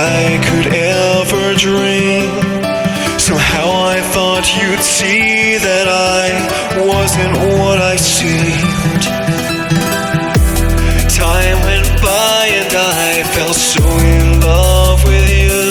I could ever dream. Somehow I thought you'd see that I wasn't what I seemed. Time went by and I fell so in love with you,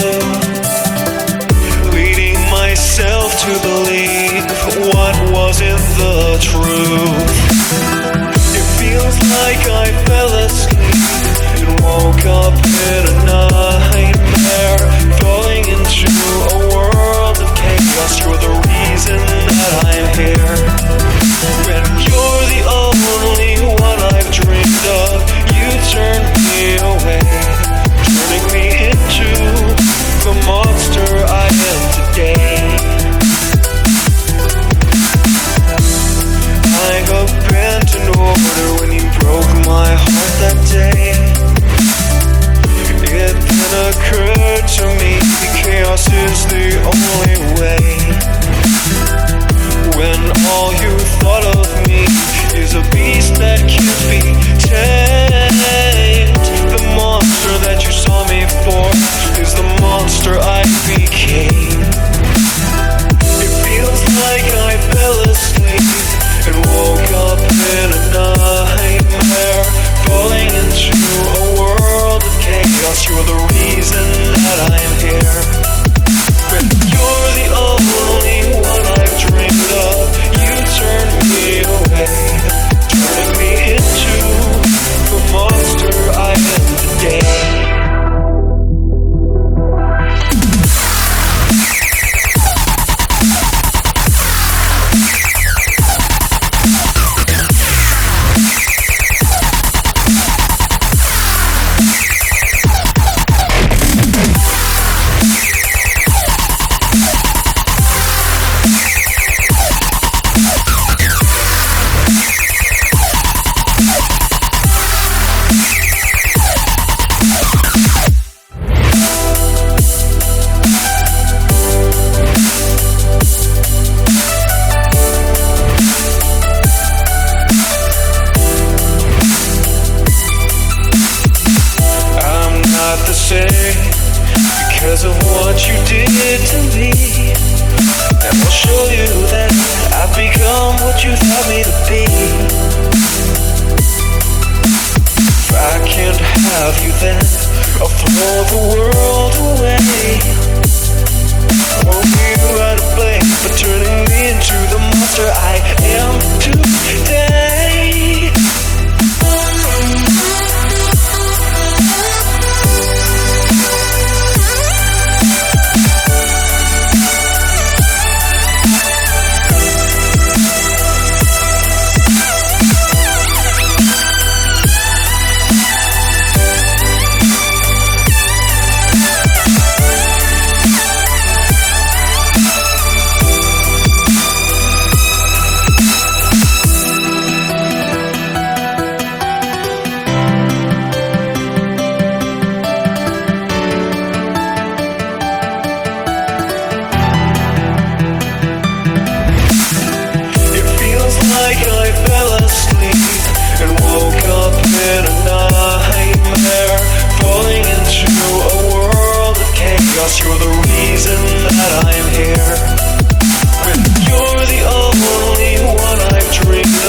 leading myself to believe what wasn't the truth. It feels like I fell asleep and woke up in a nightmare, falling into a world of chaos. You're the reason that I'm here, and you're the only one I've dreamed of. You turned me away, turning me into the monster I am today. I abandoned an order when you broke my heart that day. It then occurred to me chaos is the only way, when all you thought of me is a beast that can't be tamed. The monster that you saw me for is the monster I became. It feels like I fell asleep and woke up in a nightmare, falling into a world of chaos. You're the reason that I'm here, when you're the only one I've dreamed of. You turned me away, turning me into the monster I am today. Because of what you did to me, and I'll show you that I've become what you thought me to be. If I can't have you, then I'll throw the world away. I won't be right to blame for turning me into the monster I am today. You're the reason that I'm here, when you're the only one I've dreamed of.